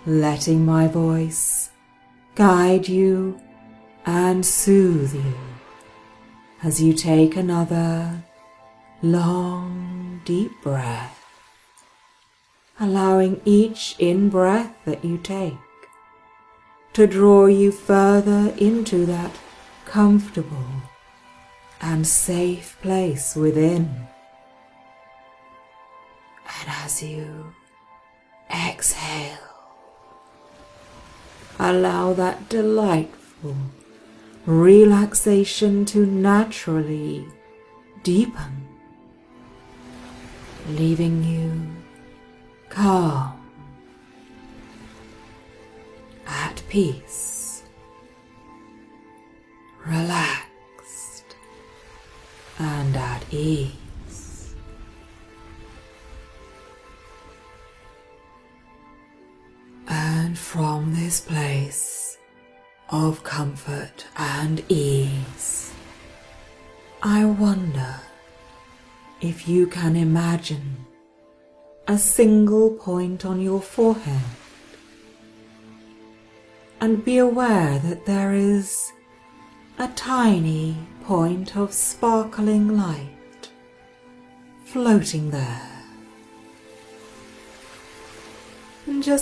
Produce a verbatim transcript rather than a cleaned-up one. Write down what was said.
letting my voice guide you and soothe you as you take another long, deep breath, allowing each in-breath that you take to draw you further into that comfortable and safe place within. And as you exhale, allow that delightful relaxation to naturally deepen, leaving you calm, at peace, relaxed, and at ease. And from this place of comfort and ease, I wonder if you can imagine a single point on your forehead and be aware that there is a tiny point of sparkling light floating there. And just